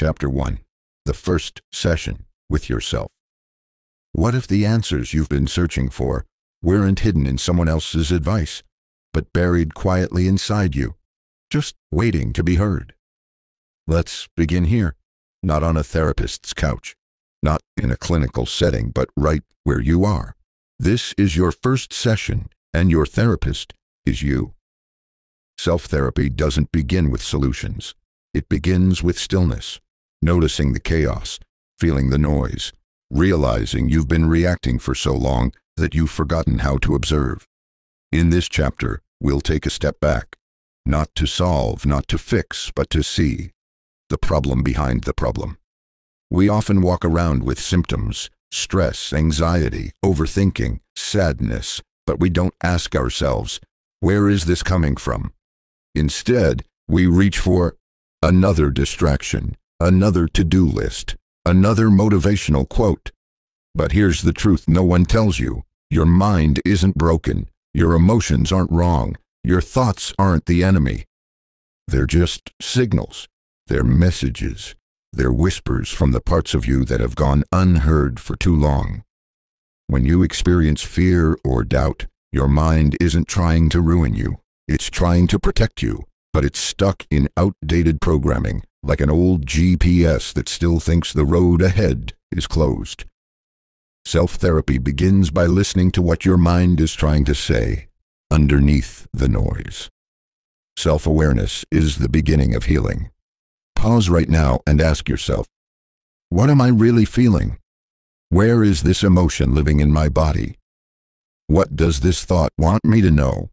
Chapter 1. The first session with yourself. What if the answers you've been searching for weren't hidden in someone else's advice, but buried quietly inside you, just waiting to be heard? Let's begin here, not on a therapist's couch, not in a clinical setting, but right where you are. This is your first session, and your therapist is you. Self-therapy doesn't begin with solutions. It begins with stillness, noticing the chaos, feeling the noise, realizing you've been reacting for so long that you've forgotten how to observe. In this chapter, we'll take a step back, not to solve, not to fix, but to see the problem behind the problem. We often walk around with symptoms, stress, anxiety, overthinking, sadness, but we don't ask ourselves, where is this coming from? Instead, we reach for another distraction, another to-do list, another motivational quote. But here's the truth no one tells you. Your mind isn't broken. Your emotions aren't wrong. Your thoughts aren't the enemy. They're just signals. They're messages. They're whispers from the parts of you that have gone unheard for too long. When you experience fear or doubt, your mind isn't trying to ruin you. It's trying to protect you. But it's stuck in outdated programming, like an old GPS that still thinks the road ahead is closed. Self-therapy begins by listening to what your mind is trying to say underneath the noise. Self-awareness is the beginning of healing. Pause right now and ask yourself, what am I really feeling? Where is this emotion living in my body? What does this thought want me to know?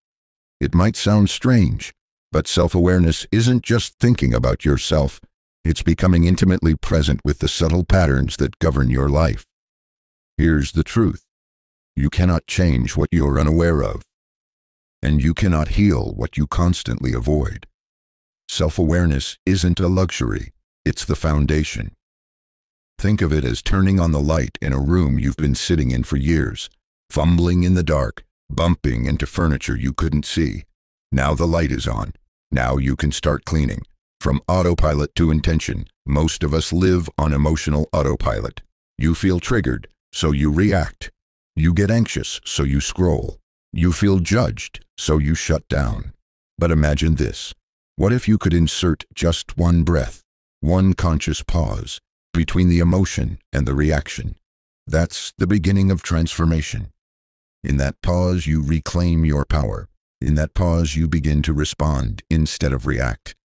It might sound strange, but self-awareness isn't just thinking about yourself. It's becoming intimately present with the subtle patterns that govern your life. Here's the truth. You cannot change what you're unaware of, and you cannot heal what you constantly avoid. Self-awareness isn't a luxury. It's the foundation. Think of it as turning on the light in a room you've been sitting in for years, fumbling in the dark, bumping into furniture you couldn't see. Now the light is on. Now you can start cleaning. From autopilot to intention, most of us live on emotional autopilot. You feel triggered, so you react. You get anxious, so you scroll. You feel judged, so you shut down. But imagine this. What if you could insert just one breath, one conscious pause between the emotion and the reaction? That's the beginning of transformation. In that pause, you reclaim your power. In that pause, you begin to respond instead of react.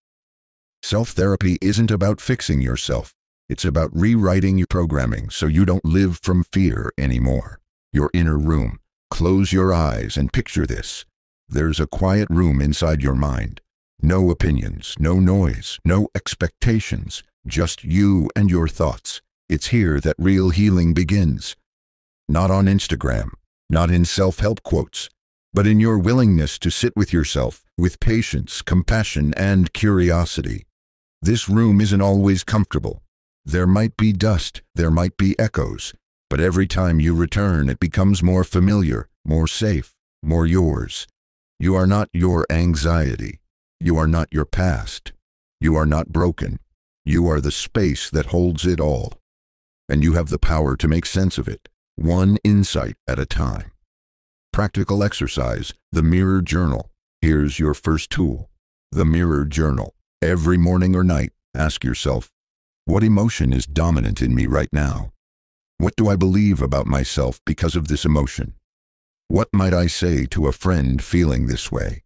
Self-therapy isn't about fixing yourself. It's about rewriting your programming so you don't live from fear anymore. Your inner room. Close your eyes and picture this. There's a quiet room inside your mind. No opinions, no noise, no expectations, just you and your thoughts. It's here that real healing begins. Not on Instagram, not in self-help quotes, but in your willingness to sit with yourself with patience, compassion, and curiosity. This room isn't always comfortable. There might be dust, there might be echoes, but every time you return, it becomes more familiar, more safe, more yours. You are not your anxiety. You are not your past. You are not broken. You are the space that holds it all. And you have the power to make sense of it, one insight at a time. Practical exercise, the Mirror Journal. Here's your first tool, the Mirror Journal. Every morning or night, ask yourself, what emotion is dominant in me right now? What do I believe about myself because of this emotion? What might I say to a friend feeling this way?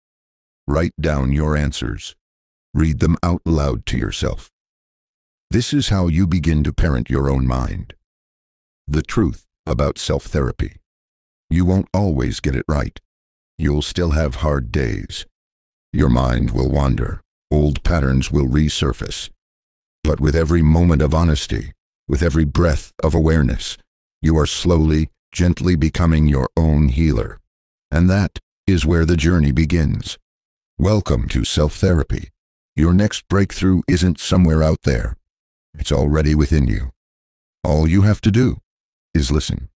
Write down your answers. Read them out loud to yourself. This is how you begin to parent your own mind. The truth about self-therapy. You won't always get it right. You'll still have hard days. Your mind will wander. Old patterns will resurface. But with every moment of honesty, with every breath of awareness, you are slowly, gently becoming your own healer. And that is where the journey begins. Welcome to self-therapy. Your next breakthrough isn't somewhere out there. It's already within you. All you have to do is listen.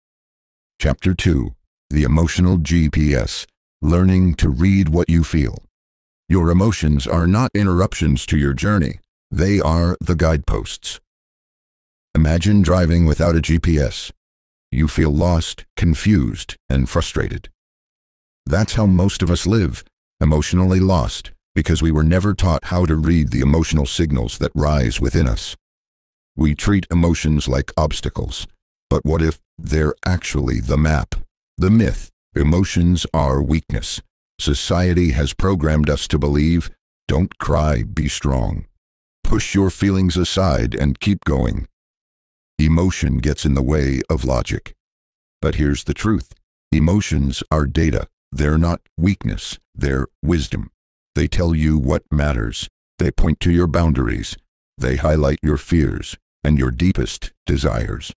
Chapter 2. The Emotional GPS. Learning to read what you feel. Your emotions are not interruptions to your journey. They are the guideposts. Imagine driving without a GPS. You feel lost, confused, and frustrated. That's how most of us live, emotionally lost, because we were never taught how to read the emotional signals that rise within us. We treat emotions like obstacles, but what if they're actually the map? The myth, emotions are weakness. Society has programmed us to believe, don't cry, be strong. Push your feelings aside and keep going. Emotion gets in the way of logic. But here's the truth. Emotions are data. They're not weakness. They're wisdom. They tell you what matters. They point to your boundaries. They highlight your fears and your deepest desires.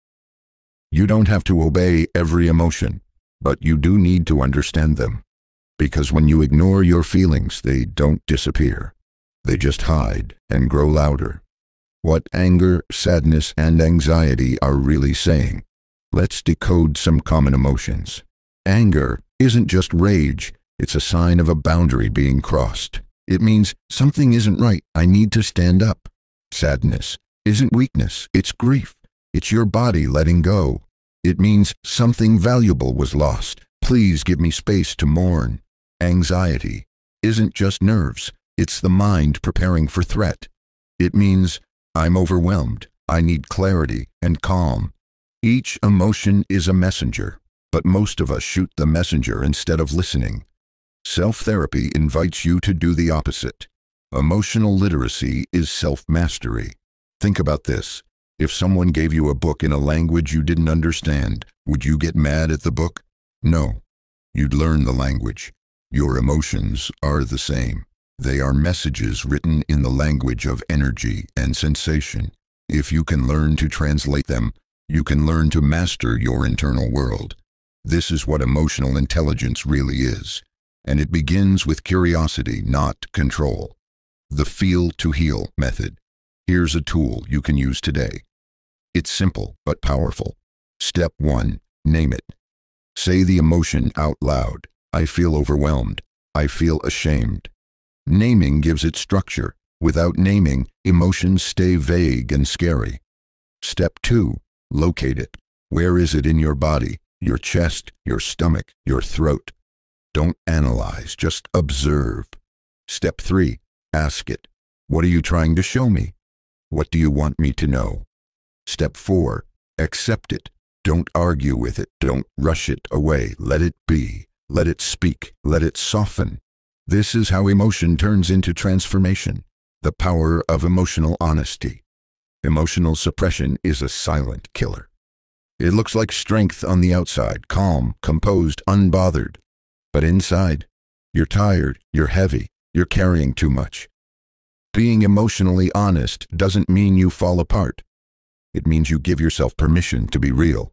You don't have to obey every emotion, but you do need to understand them. Because when you ignore your feelings, they don't disappear. They just hide and grow louder. What anger, sadness, and anxiety are really saying? Let's decode some common emotions. Anger isn't just rage. It's a sign of a boundary being crossed. It means something isn't right. I need to stand up. Sadness isn't weakness. It's grief. It's your body letting go. It means something valuable was lost. Please give me space to mourn. Anxiety isn't just nerves. It's the mind preparing for threat. It means I'm overwhelmed. I need clarity and calm. Each emotion is a messenger, but most of us shoot the messenger instead of listening. Self-therapy invites you to do the opposite. Emotional literacy is self-mastery. Think about this. If someone gave you a book in a language you didn't understand, would you get mad at the book? No. You'd learn the language. Your emotions are the same. They are messages written in the language of energy and sensation. If you can learn to translate them, you can learn to master your internal world. This is what emotional intelligence really is. And it begins with curiosity, not control. The Feel to Heal method. Here's a tool you can use today. It's simple but powerful. Step 1. Name it. Say the emotion out loud. I feel overwhelmed. I feel ashamed. Naming gives it structure. Without naming, emotions stay vague and scary. Step 2. Locate it. Where is it in your body? Your chest, your stomach, your throat. Don't analyze, just observe. Step 3. Ask it. What are you trying to show me? What do you want me to know? Step 4. Accept it. Don't argue with it. Don't rush it away. Let it be. Let it speak. Let it soften. This is how emotion turns into transformation. The power of emotional honesty. Emotional suppression is a silent killer. It looks like strength on the outside, calm, composed, unbothered. But inside, you're tired, you're heavy, you're carrying too much. Being emotionally honest doesn't mean you fall apart. It means you give yourself permission to be real.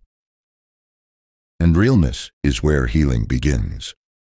And realness is where healing begins.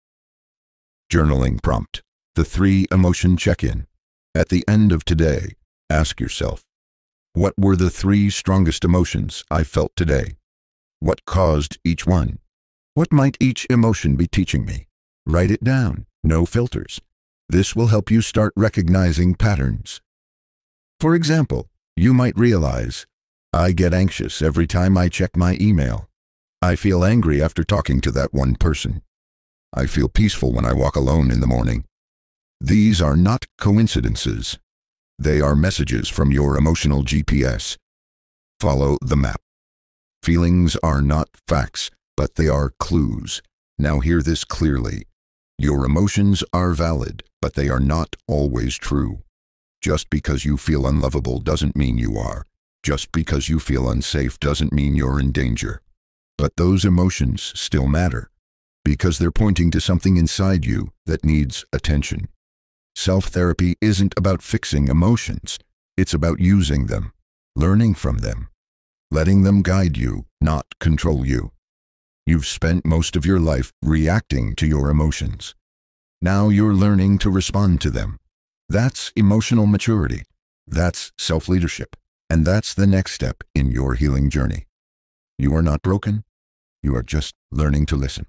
Journaling prompt. The 3 emotion check-in. At the end of today, ask yourself, what were the 3 strongest emotions I felt today? What caused each one? What might each emotion be teaching me? Write it down. No filters. This will help you start recognizing patterns. For example, you might realize, I get anxious every time I check my email. I feel angry after talking to that one person. I feel peaceful when I walk alone in the morning. These are not coincidences. They are messages from your emotional GPS. Follow the map. Feelings are not facts, but they are clues. Now hear this clearly. Your emotions are valid, but they are not always true. Just because you feel unlovable doesn't mean you are. Just because you feel unsafe doesn't mean you're in danger. But those emotions still matter, because they're pointing to something inside you that needs attention. Self-therapy isn't about fixing emotions. It's about using them, learning from them, letting them guide you, not control you. You've spent most of your life reacting to your emotions. Now you're learning to respond to them. That's emotional maturity. That's self-leadership. And that's the next step in your healing journey. You are not broken. You are just learning to listen.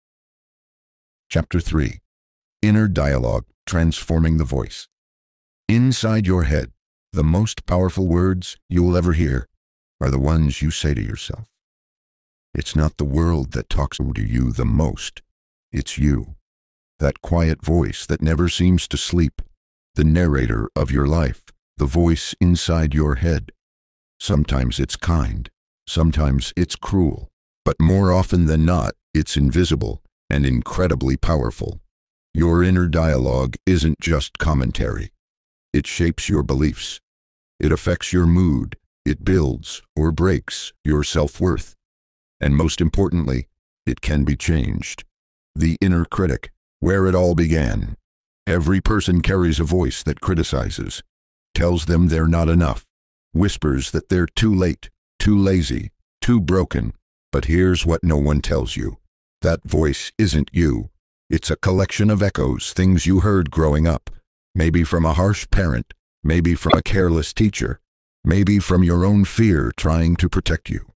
Chapter 3. Inner Dialogue, Transforming the Voice. Inside your head, The most powerful words you'll ever hear are the ones you say to yourself. It's not the world that talks to you the most. It's you. That quiet voice that never seems to sleep. The narrator of your life. The voice inside your head. Sometimes it's kind. Sometimes it's cruel. But more often than not, it's invisible and incredibly powerful. Your inner dialogue isn't just commentary. It shapes your beliefs. It affects your mood. It builds or breaks your self-worth. And most importantly, it can be changed. The inner critic, where it all began. Every person carries a voice that criticizes, tells them they're not enough, whispers that they're too late, too lazy, too broken. But here's what no one tells you. That voice isn't you. It's a collection of echoes, things you heard growing up. Maybe from a harsh parent, maybe from a careless teacher, maybe from your own fear trying to protect you.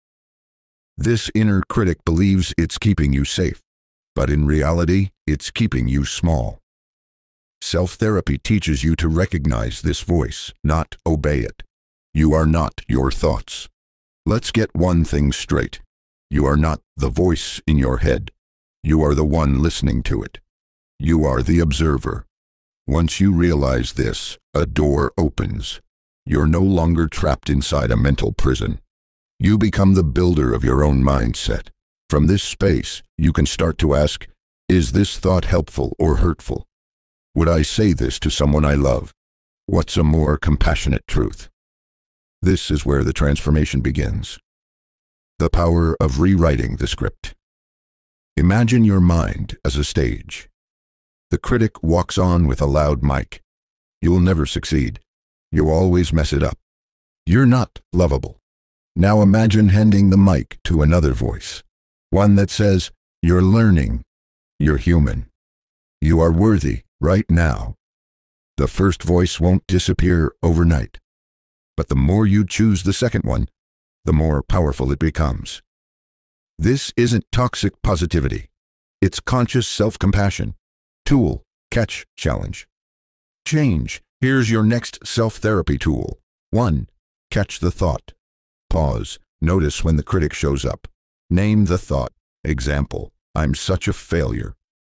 This inner critic believes it's keeping you safe, but in reality, it's keeping you small. Self-therapy teaches you to recognize this voice, not obey it. You are not your thoughts. Let's get one thing straight. You are not the voice in your head. You are the one listening to it. You are the observer. Once you realize this, a door opens. You're no longer trapped inside a mental prison. You become the builder of your own mindset. From this space, you can start to ask, is this thought helpful or hurtful? Would I say this to someone I love? What's a more compassionate truth? This is where the transformation begins. The power of rewriting the script. Imagine your mind as a stage. The critic walks on with a loud mic. You'll never succeed. You'll always mess it up. You're not lovable. Now imagine handing the mic to another voice. One that says, you're learning. You're human. You are worthy right now. The first voice won't disappear overnight. But the more you choose the second one, the more powerful it becomes. This isn't toxic positivity. It's conscious self-compassion. Tool, catch, challenge. Change. Here's your next self-therapy tool. 1. Catch the thought. Pause. Notice when the critic shows up. Name the thought. Example, I'm such a failure.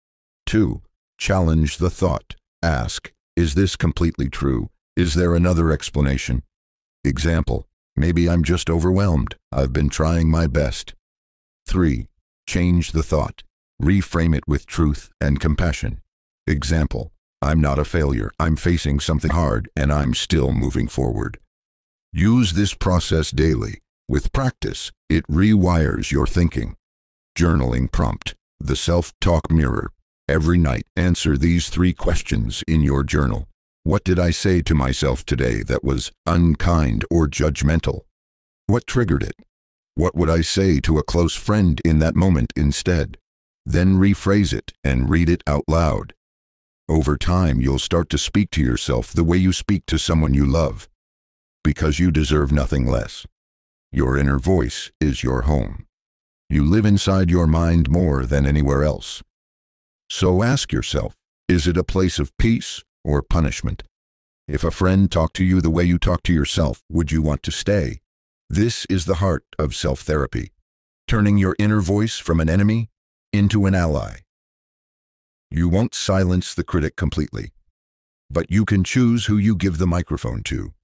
2. Challenge the thought. Ask, is this completely true? Is there another explanation? Example, maybe I'm just overwhelmed. I've been trying my best. 3. Change the thought. Reframe it with truth and compassion. Example, I'm not a failure. I'm facing something hard and I'm still moving forward. Use this process daily. With practice, it rewires your thinking. Journaling prompt. The self-talk mirror. Every night, answer these 3 questions in your journal. What did I say to myself today that was unkind or judgmental? What triggered it? What would I say to a close friend in that moment instead? Then rephrase it and read it out loud. Over time, you'll start to speak to yourself the way you speak to someone you love. Because you deserve nothing less. Your inner voice is your home. You live inside your mind more than anywhere else. So ask yourself, is it a place of peace or punishment? If a friend talked to you the way you talk to yourself, would you want to stay? This is the heart of self-therapy, turning your inner voice from an enemy into an ally. You won't silence the critic completely, but you can choose who you give the microphone to.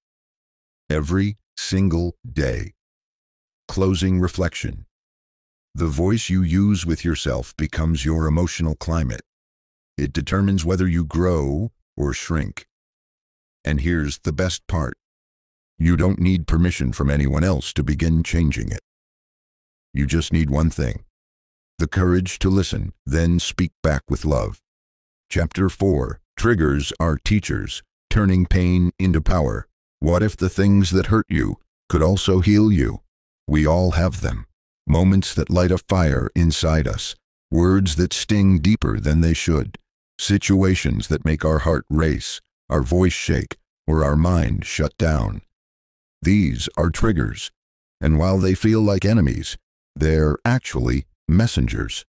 Every single day. Closing reflection. The voice you use with yourself becomes your emotional climate. It determines whether you grow or shrink. And here's the best part. You don't need permission from anyone else to begin changing it. You just need one thing. The courage to listen, then speak back with love. Chapter 4. Triggers are teachers, turning pain into power. What if the things that hurt you could also heal you? We all have them. Moments that light a fire inside us. Words that sting deeper than they should. Situations that make our heart race, our voice shake, or our mind shut down. These are triggers, and while they feel like enemies, they're actually messengers.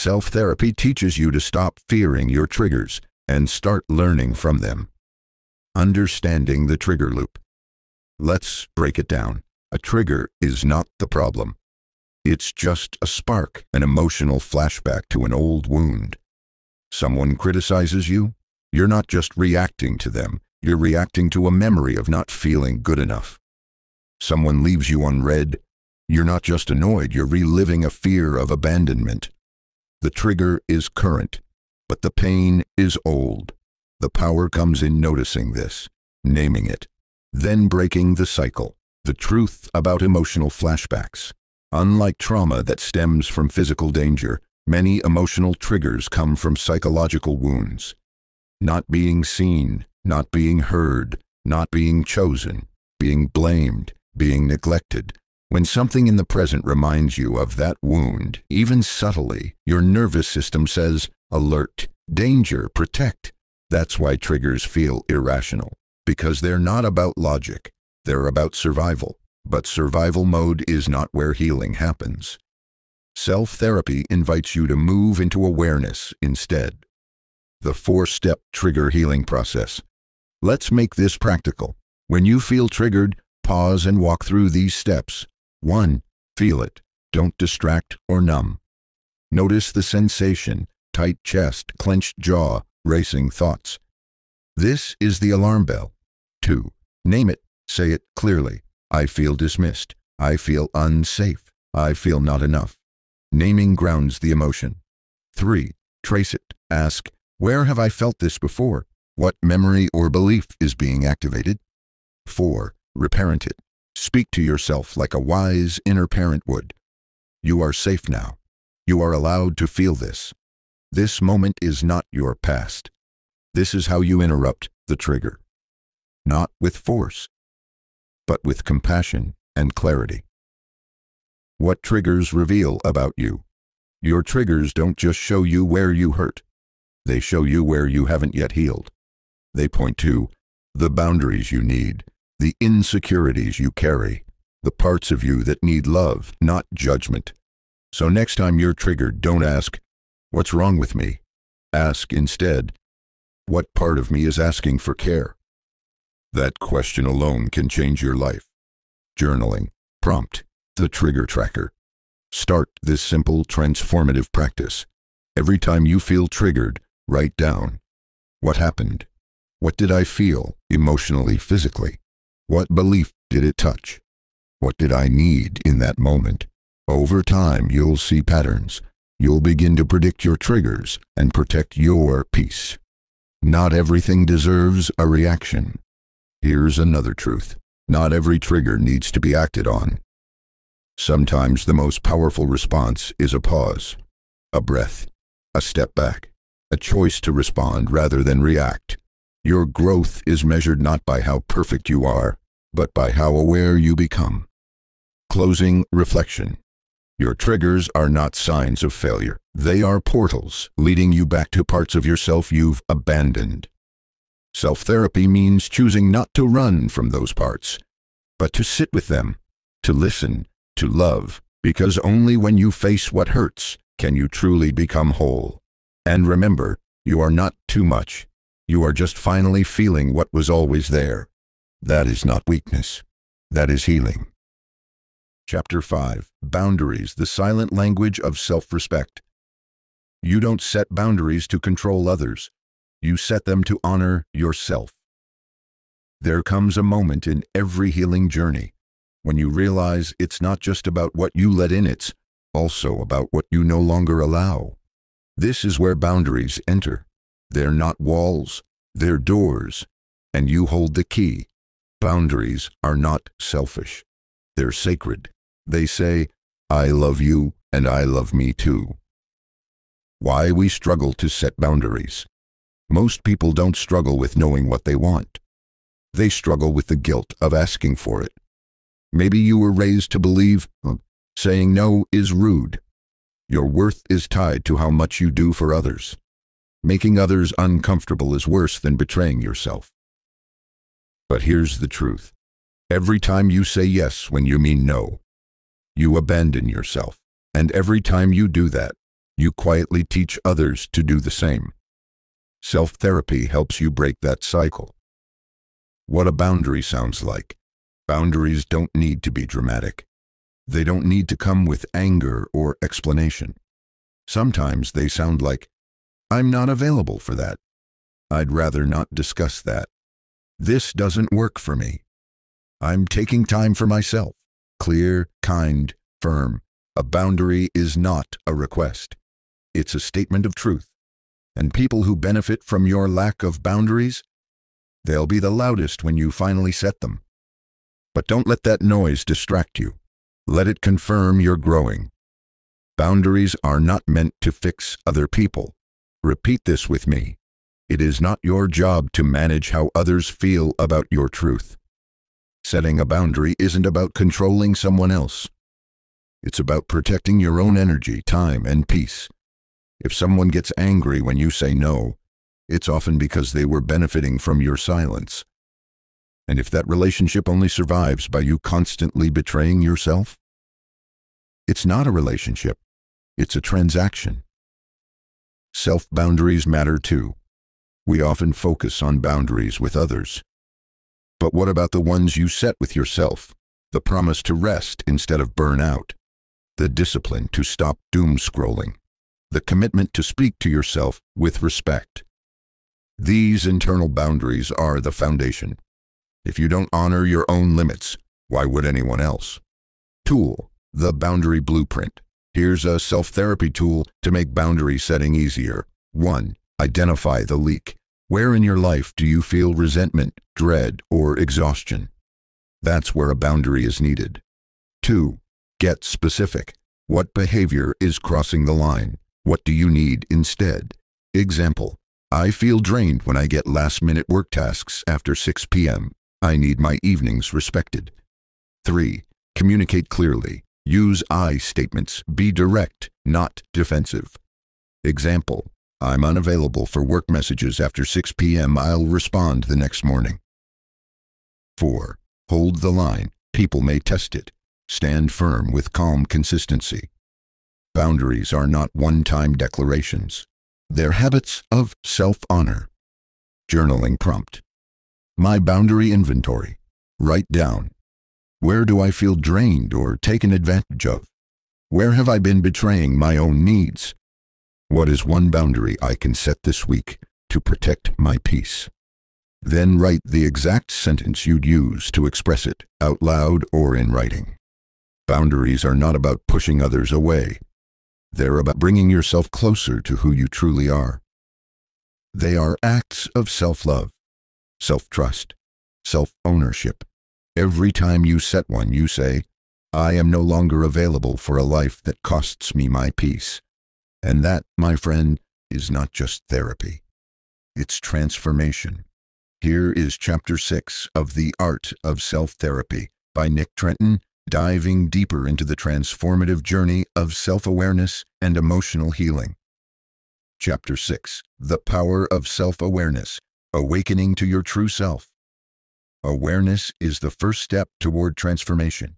Self-therapy teaches you to stop fearing your triggers and start learning from them. Understanding the trigger loop. Let's break it down. A trigger is not the problem. It's just a spark, an emotional flashback to an old wound. Someone criticizes you? You're not just reacting to them. You're reacting to a memory of not feeling good enough. Someone leaves you unread? You're not just annoyed. You're reliving a fear of abandonment. The trigger is current, but the pain is old. The power comes in noticing this, naming it, then breaking the cycle. The truth about emotional flashbacks. Unlike trauma that stems from physical danger, many emotional triggers come from psychological wounds. Not being seen, not being heard, not being chosen, being blamed, being neglected. When something in the present reminds you of that wound, even subtly, your nervous system says, alert, danger, protect. That's why triggers feel irrational, because they're not about logic, they're about survival. But survival mode is not where healing happens. Self-therapy invites you to move into awareness instead. The 4-step trigger healing process. Let's make this practical. When you feel triggered, pause and walk through these steps. 1. Feel it. Don't distract or numb. Notice the sensation, tight chest, clenched jaw, racing thoughts. This is the alarm bell. 2. Name it. Say it clearly. I feel dismissed. I feel unsafe. I feel not enough. Naming grounds the emotion. 3. Trace it. Ask, where have I felt this before? What memory or belief is being activated? 4. Reparent it. Speak to yourself like a wise inner parent would. You are safe now. You are allowed to feel this. This moment is not your past. This is how you interrupt the trigger. Not with force, but with compassion and clarity. What triggers reveal about you? Your triggers don't just show you where you hurt. They show you where you haven't yet healed. They point to the boundaries you need, the insecurities you carry, the parts of you that need love, not judgment. So next time you're triggered, don't ask, what's wrong with me? Ask instead, what part of me is asking for care? That question alone can change your life. Journaling. Prompt. The trigger tracker. Start this simple, transformative practice. Every time you feel triggered, write down, what happened? What did I feel, emotionally, physically? What belief did it touch? What did I need in that moment? Over time, you'll see patterns. You'll begin to predict your triggers and protect your peace. Not everything deserves a reaction. Here's another truth. Not every trigger needs to be acted on. Sometimes the most powerful response is a pause, a breath, a step back, a choice to respond rather than react. Your growth is measured not by how perfect you are, but by how aware you become. Closing reflection. Your triggers are not signs of failure. They are portals leading you back to parts of yourself you've abandoned. Self-therapy means choosing not to run from those parts, but to sit with them, to listen, to love, because only when you face what hurts can you truly become whole. And remember, you are not too much. You are just finally feeling what was always there. That is not weakness. That is healing. Chapter 5. Boundaries, the silent language of self-respect. You don't set boundaries to control others. You set them to honor yourself. There comes a moment in every healing journey when you realize it's not just about what you let in, it's also about what you no longer allow. This is where boundaries enter. They're not walls, they're doors, and you hold the key. Boundaries are not selfish. They're sacred. They say, I love you and I love me too. Why we struggle to set boundaries. Most people don't struggle with knowing what they want. They struggle with the guilt of asking for it. Maybe you were raised to believe saying no is rude. Your worth is tied to how much you do for others. Making others uncomfortable is worse than betraying yourself. But here's the truth. Every time you say yes when you mean no, you abandon yourself. And every time you do that, you quietly teach others to do the same. Self-therapy helps you break that cycle. what a boundary sounds like. Boundaries don't need to be dramatic. They don't need to come with anger or explanation. Sometimes they sound like, "I'm not available for that. I'd rather not discuss that. This doesn't work for me. I'm taking time for myself." Clear, kind, firm. A boundary is not a request. It's a statement of truth. And people who benefit from your lack of boundaries, they'll be the loudest when you finally set them. But don't let that noise distract you. Let it confirm you're growing. Boundaries are not meant to fix other people. Repeat this with me. It is not your job to manage how others feel about your truth. Setting a boundary isn't about controlling someone else. It's about protecting your own energy, time, and peace. If someone gets angry when you say no, it's often because they were benefiting from your silence. And if that relationship only survives by you constantly betraying yourself, it's not a relationship, it's a transaction. Self-boundaries matter too. We often focus on boundaries with others. But what about the ones you set with yourself? The promise to rest instead of burn out. The discipline to stop doom scrolling. The commitment to speak to yourself with respect. These internal boundaries are the foundation. If you don't honor your own limits, why would anyone else? Tool, the boundary blueprint. Here's a self-therapy tool to make boundary setting easier. 1. Identify the leak. Where in your life do you feel resentment, dread, or exhaustion? That's where a boundary is needed. 2. Get specific. What behavior is crossing the line? What do you need instead? Example, I feel drained when I get last-minute work tasks after 6 p.m. I need my evenings respected. 3. Communicate clearly. Use I statements. Be direct, not defensive. Example, I'm unavailable for work messages after 6 p.m. I'll respond the next morning. 4. Hold the line. People may test it. Stand firm with calm consistency. Boundaries are not one-time declarations. They're habits of self-honor. Journaling prompt. My boundary inventory. Write down. Where do I feel drained or taken advantage of? Where have I been betraying my own needs? What is one boundary I can set this week to protect my peace? Then write the exact sentence you'd use to express it, out loud or in writing. Boundaries are not about pushing others away. They're about bringing yourself closer to who you truly are. They are acts of self-love, self-trust, self-ownership. Every time you set one, you say, I am no longer available for a life that costs me my peace. And that, my friend, is not just therapy. It's transformation. Here is Chapter 6 of The Art of Self-Therapy by Nick Trenton, diving deeper into the transformative journey of self-awareness and emotional healing. Chapter 6, The Power of Self-Awareness, Awakening to Your True Self. Awareness is the first step toward transformation.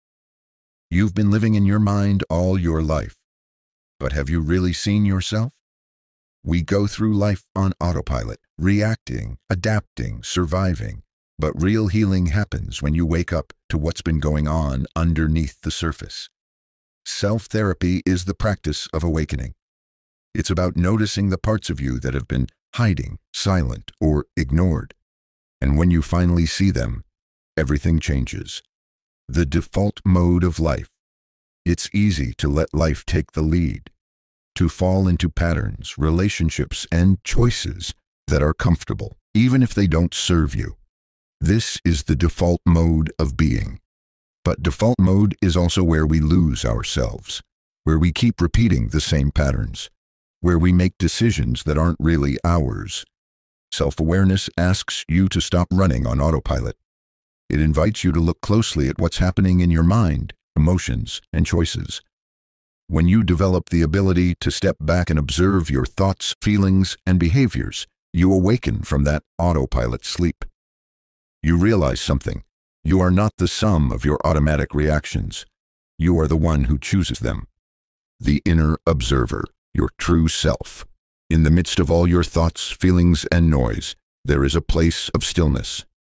You've been living in your mind all your life, but have you really seen yourself? We go through life on autopilot, reacting, adapting, surviving, but real healing happens when you wake up to what's been going on underneath the surface. Self-therapy is the practice of awakening. It's about noticing the parts of you that have been hiding, silent, or ignored. And when you finally see them, everything changes. The default mode of life. It's easy to let life take the lead, to fall into patterns, relationships, and choices that are comfortable, even if they don't serve you. This is the default mode of being. But default mode is also where we lose ourselves, where we keep repeating the same patterns, where we make decisions that aren't really ours. Self-awareness asks you to stop running on autopilot. It invites you to look closely at what's happening in your mind, emotions, and choices. When you develop the ability to step back and observe your thoughts, feelings, and behaviors, you awaken from that autopilot sleep. You realize something. You are not the sum of your automatic reactions. You are the one who chooses them. The inner observer, your true self. In the midst of all your thoughts, feelings, and noise, there is a place of stillness.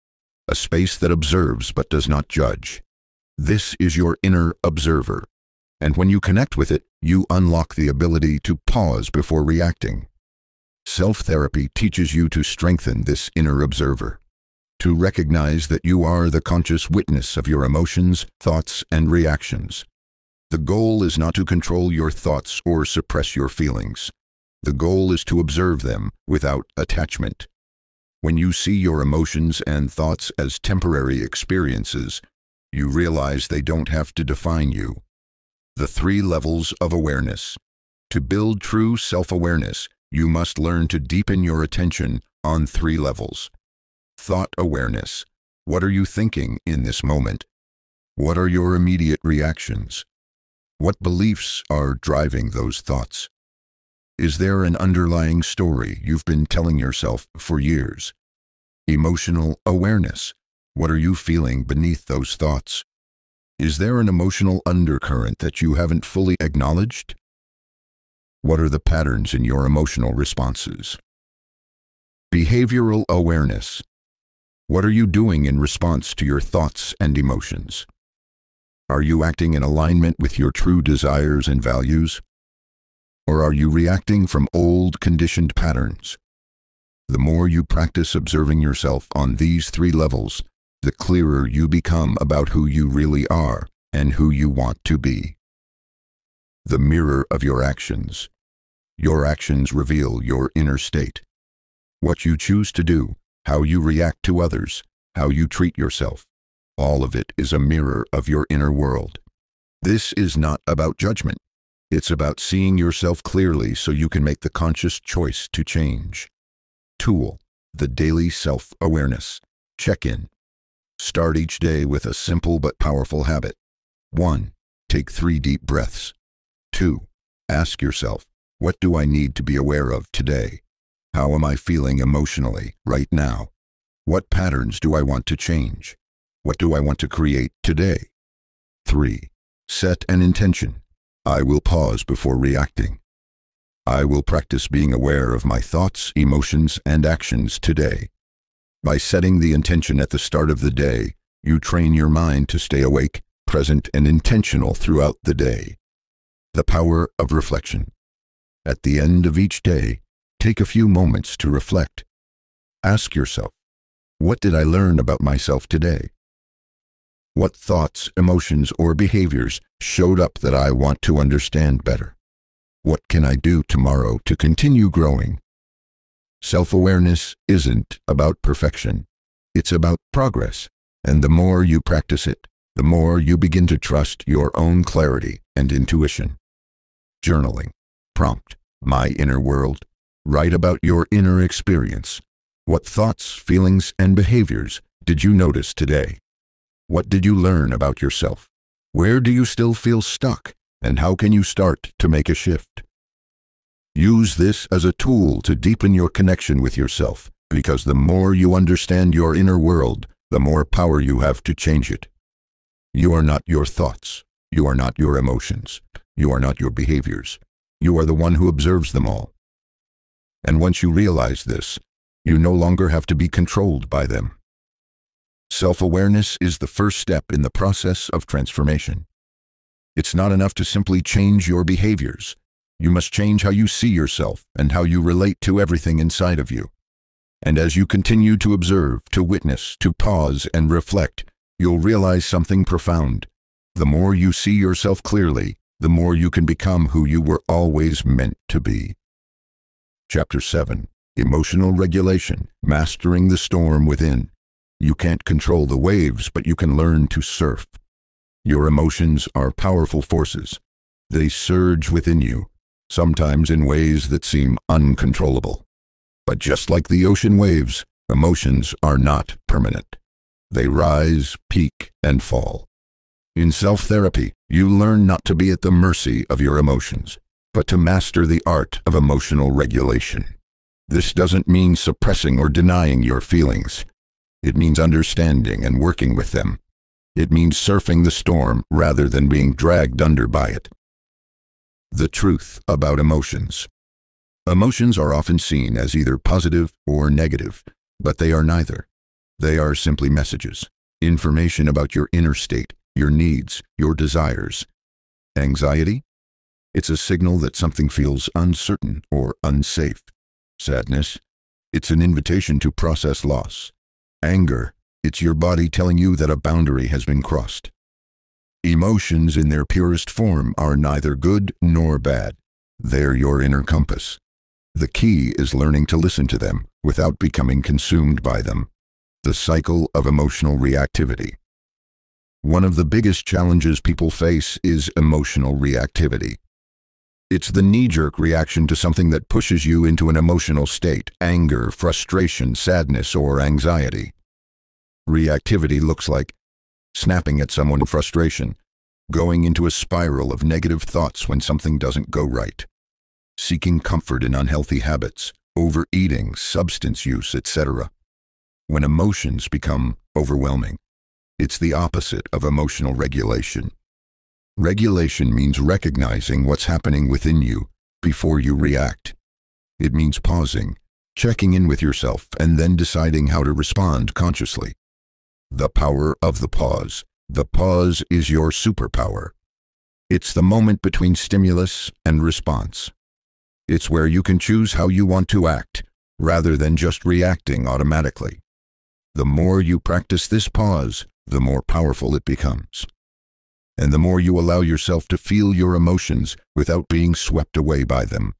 a space that observes but does not judge. This is your inner observer, and when you connect with it, you unlock the ability to pause before reacting. Self-therapy teaches you to strengthen this inner observer, to recognize that you are the conscious witness of your emotions, thoughts, and reactions. The goal is not to control your thoughts or suppress your feelings. The goal is to observe them without attachment. When you see your emotions and thoughts as temporary experiences, you realize they don't have to define you. The 3 levels of awareness. To build true self-awareness, you must learn to deepen your attention on 3 levels. Thought awareness. What are you thinking in this moment? What are your immediate reactions? What beliefs are driving those thoughts? Is there an underlying story you've been telling yourself for years? Emotional awareness. What are you feeling beneath those thoughts? Is there an emotional undercurrent that you haven't fully acknowledged? What are the patterns in your emotional responses? Behavioral awareness. What are you doing in response to your thoughts and emotions? Are you acting in alignment with your true desires and values? Or are you reacting from old, conditioned patterns? The more you practice observing yourself on these 3 levels, the clearer you become about who you really are and who you want to be. The mirror of your actions. Your actions reveal your inner state. What you choose to do, how you react to others, how you treat yourself, all of it is a mirror of your inner world. This is not about judgment. It's about seeing yourself clearly so you can make the conscious choice to change. Tool. The daily self-awareness. Check-in. Start each day with a simple but powerful habit. 1. Take 3 deep breaths. 2. Ask yourself, what do I need to be aware of today? How am I feeling emotionally right now? What patterns do I want to change? What do I want to create today? 3. Set an intention. I will pause before reacting. I will practice being aware of my thoughts, emotions, and actions today. By setting the intention at the start of the day, you train your mind to stay awake, present, and intentional throughout the day. The power of reflection. At the end of each day, take a few moments to reflect. Ask yourself, what did I learn about myself today? What thoughts, emotions, or behaviors showed up that I want to understand better? What can I do tomorrow to continue growing? Self-awareness isn't about perfection. It's about progress. And the more you practice it, the more you begin to trust your own clarity and intuition. Journaling. Prompt. My inner world. Write about your inner experience. What thoughts, feelings, and behaviors did you notice today? What did you learn about yourself? Where do you still feel stuck? And how can you start to make a shift? Use this as a tool to deepen your connection with yourself, because the more you understand your inner world, the more power you have to change it. You are not your thoughts. You are not your emotions. You are not your behaviors. You are the one who observes them all. And once you realize this, you no longer have to be controlled by them. Self-awareness is the first step in the process of transformation. It's not enough to simply change your behaviors. You must change how you see yourself and how you relate to everything inside of you. And as you continue to observe, to witness, to pause and reflect, you'll realize something profound. The more you see yourself clearly, the more you can become who you were always meant to be. Chapter 7. Emotional Regulation. Mastering the Storm Within. You can't control the waves, but you can learn to surf. Your emotions are powerful forces. They surge within you, sometimes in ways that seem uncontrollable. But just like the ocean waves, emotions are not permanent. They rise, peak, and fall. In self-therapy, you learn not to be at the mercy of your emotions, but to master the art of emotional regulation. This doesn't mean suppressing or denying your feelings. It means understanding and working with them. It means surfing the storm rather than being dragged under by it. The truth about emotions. Emotions are often seen as either positive or negative, but they are neither. They are simply messages, information about your inner state, your needs, your desires. Anxiety? It's a signal that something feels uncertain or unsafe. Sadness? It's an invitation to process loss. Anger? It's your body telling you that a boundary has been crossed. Emotions in their purest form are neither good nor bad. They're your inner compass. The key is learning to listen to them without becoming consumed by them. The cycle of emotional reactivity. One of the biggest challenges people face is emotional reactivity. It's the knee-jerk reaction to something that pushes you into an emotional state: anger, frustration, sadness, or anxiety. Reactivity looks like snapping at someone in frustration, going into a spiral of negative thoughts when something doesn't go right, seeking comfort in unhealthy habits, overeating, substance use, etc. When emotions become overwhelming, it's the opposite of emotional regulation. Regulation means recognizing what's happening within you before you react. It means pausing, checking in with yourself, and then deciding how to respond consciously. The power of the pause. The pause is your superpower. It's the moment between stimulus and response. It's where you can choose how you want to act, rather than just reacting automatically. The more you practice this pause, the more powerful it becomes. And the more you allow yourself to feel your emotions without being swept away by them.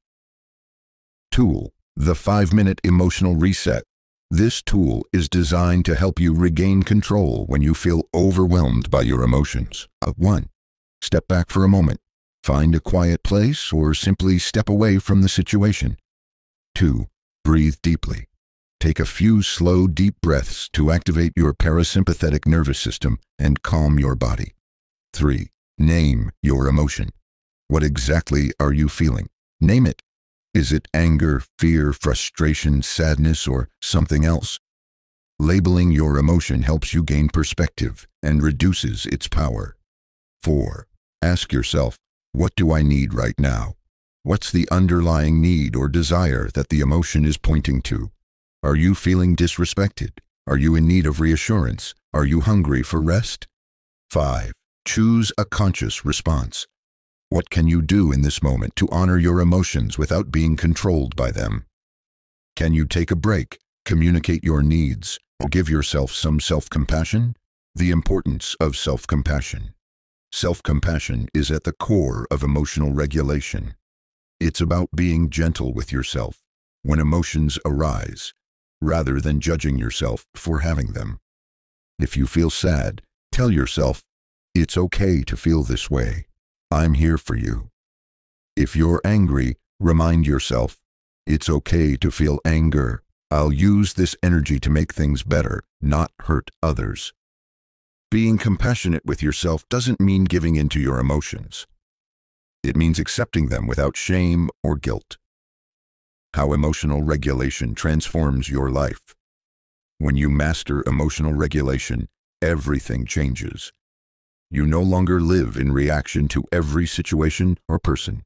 Tool: the 5-minute emotional reset. This tool is designed to help you regain control when you feel overwhelmed by your emotions. 1. Step back for a moment. Find a quiet place or simply step away from the situation. 2. Breathe deeply. Take a few slow, deep breaths to activate your parasympathetic nervous system and calm your body. 3. Name your emotion. What exactly are you feeling? Name it. Is it anger, fear, frustration, sadness, or something else? Labeling your emotion helps you gain perspective and reduces its power. 4. Ask yourself, what do I need right now? What's the underlying need or desire that the emotion is pointing to? Are you feeling disrespected? Are you in need of reassurance? Are you hungry for rest? 5. Choose a conscious response. What can you do in this moment to honor your emotions without being controlled by them? Can you take a break, communicate your needs, or give yourself some self-compassion? The importance of self-compassion. Self-compassion is at the core of emotional regulation. It's about being gentle with yourself when emotions arise, rather than judging yourself for having them. If you feel sad, tell yourself, it's okay to feel this way. I'm here for you. If you're angry, remind yourself, it's okay to feel anger. I'll use this energy to make things better, not hurt others. Being compassionate with yourself doesn't mean giving in to your emotions. It means accepting them without shame or guilt. How emotional regulation transforms your life. When you master emotional regulation, everything changes. You no longer live in reaction to every situation or person.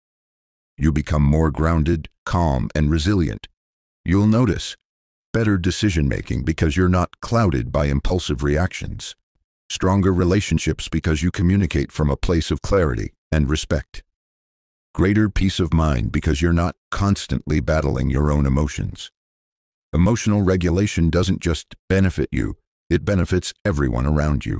You become more grounded, calm, and resilient. You'll notice better decision-making because you're not clouded by impulsive reactions. Stronger relationships because you communicate from a place of clarity and respect. Greater peace of mind because you're not constantly battling your own emotions. Emotional regulation doesn't just benefit you, it benefits everyone around you.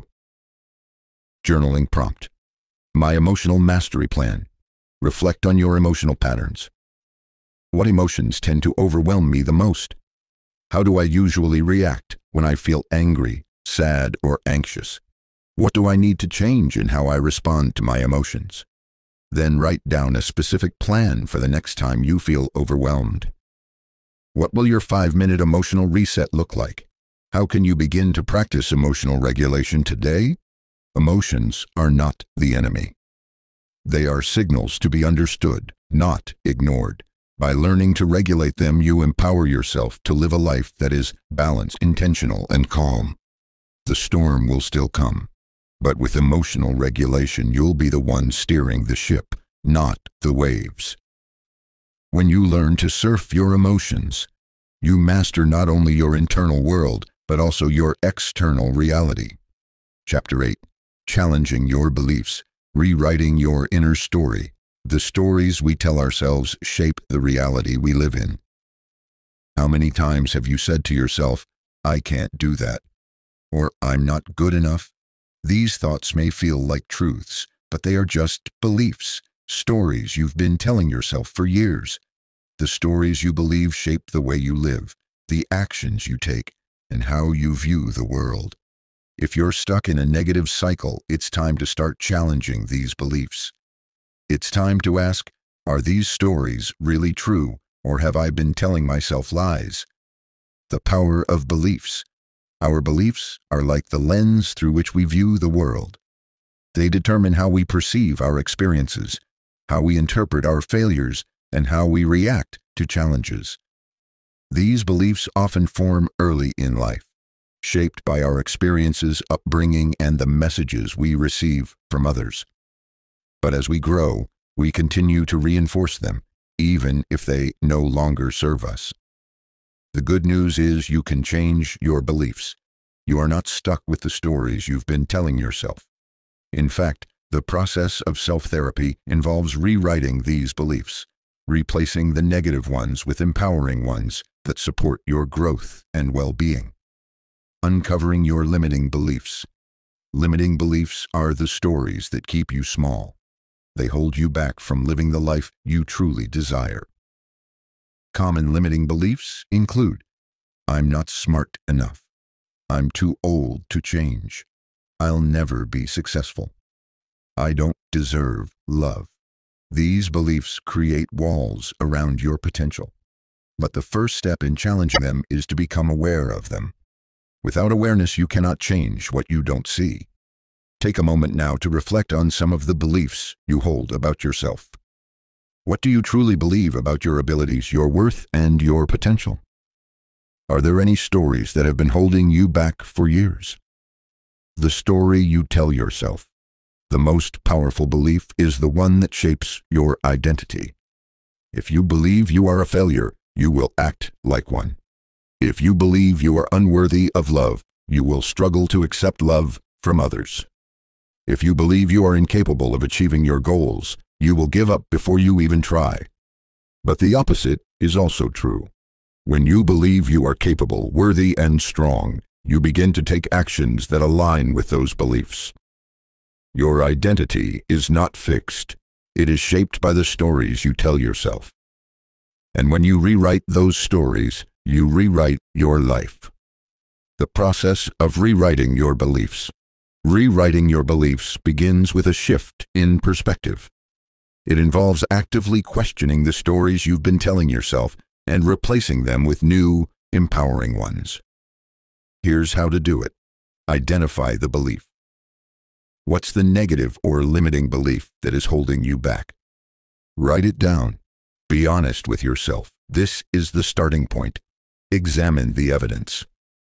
Journaling prompt. My emotional mastery plan. Reflect on your emotional patterns. What emotions tend to overwhelm me the most? How do I usually react when I feel angry, sad, or anxious? What do I need to change in how I respond to my emotions? Then write down a specific plan for the next time you feel overwhelmed. What will your 5-minute emotional reset look like? How can you begin to practice emotional regulation today? Emotions are not the enemy. They are signals to be understood, not ignored. By learning to regulate them, you empower yourself to live a life that is balanced, intentional, and calm. The storm will still come, but with emotional regulation, you'll be the one steering the ship, not the waves. When you learn to surf your emotions, you master not only your internal world, but also your external reality. Chapter 8. Challenging your beliefs, rewriting your inner story. The stories we tell ourselves shape the reality we live in. How many times have you said to yourself, "I can't do that," or "I'm not good enough"? These thoughts may feel like truths, but they are just beliefs, stories you've been telling yourself for years. The stories you believe shape the way you live, the actions you take, and how you view the world. If you're stuck in a negative cycle, it's time to start challenging these beliefs. It's time to ask, are these stories really true, or have I been telling myself lies? The power of beliefs. Our beliefs are like the lens through which we view the world. They determine how we perceive our experiences, how we interpret our failures, and how we react to challenges. These beliefs often form early in life, shaped by our experiences, upbringing, and the messages we receive from others. But as we grow, we continue to reinforce them, even if they no longer serve us. The good news is you can change your beliefs. You are not stuck with the stories you've been telling yourself. In fact, the process of self-therapy involves rewriting these beliefs, replacing the negative ones with empowering ones that support your growth and well-being. Uncovering your limiting beliefs. Limiting beliefs are the stories that keep you small. They hold you back from living the life you truly desire. Common limiting beliefs include, "I'm not smart enough," "I'm too old to change," "I'll never be successful," "I don't deserve love." These beliefs create walls around your potential. But the first step in challenging them is to become aware of them. Without awareness, you cannot change what you don't see. Take a moment now to reflect on some of the beliefs you hold about yourself. What do you truly believe about your abilities, your worth, and your potential? Are there any stories that have been holding you back for years? The story you tell yourself. The most powerful belief is the one that shapes your identity. If you believe you are a failure, you will act like one. If you believe you are unworthy of love, you will struggle to accept love from others. If you believe you are incapable of achieving your goals, you will give up before you even try. But the opposite is also true. When you believe you are capable, worthy, and strong, you begin to take actions that align with those beliefs. Your identity is not fixed. It is shaped by the stories you tell yourself. And when you rewrite those stories, you rewrite your life. The process of rewriting your beliefs. Rewriting your beliefs begins with a shift in perspective. It involves actively questioning the stories you've been telling yourself and replacing them with new, empowering ones. Here's how to do it. Identify the belief. What's the negative or limiting belief that is holding you back? Write it down. Be honest with yourself. This is the starting point. Examine the evidence.